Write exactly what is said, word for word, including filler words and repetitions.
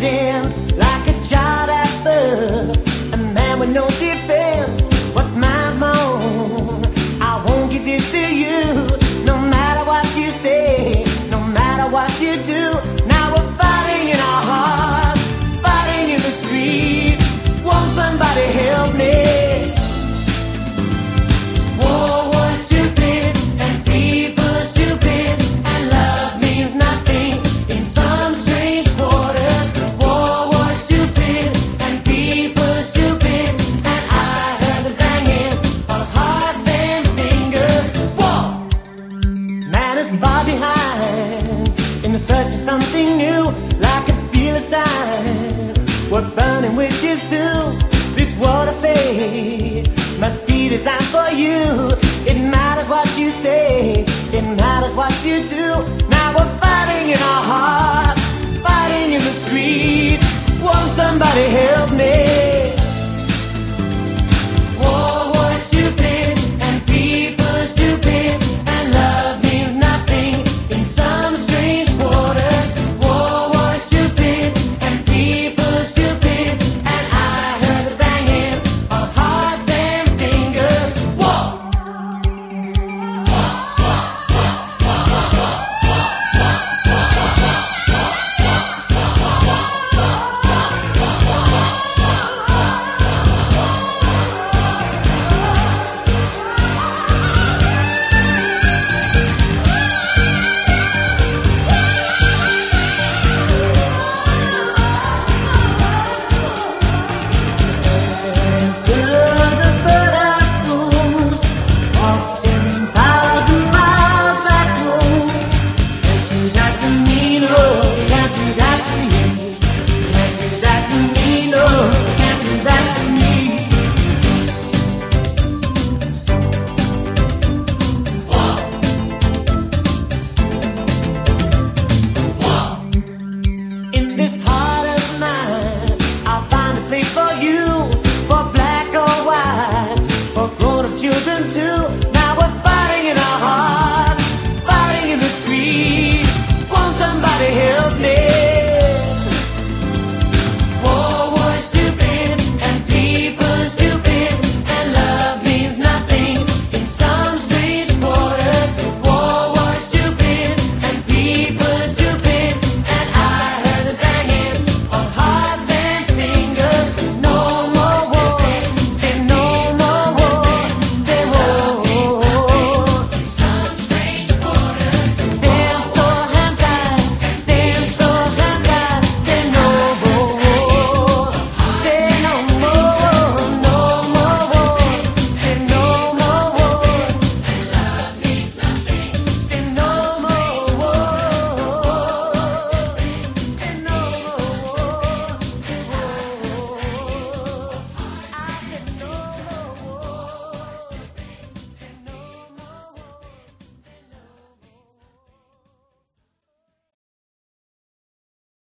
it ends like a child at birth, a man with no defense. What's mine's my own. I won't give it to you, no matter what you say, no matter what you do. Now we're fighting in our hearts, fighting in the streets. Won't somebody help me? War was stupid and people stupid, and love means nothing in some strange quarters. The war was stupid and people stupid, and I heard the banging of hearts and fingers. War! Man is far behind in the search for something new, like a Philistine. We're burning witches too. This world of fate must be designed for you. It matters what you say, it matters what you do. Now we're fighting in our hearts, fighting in the streets.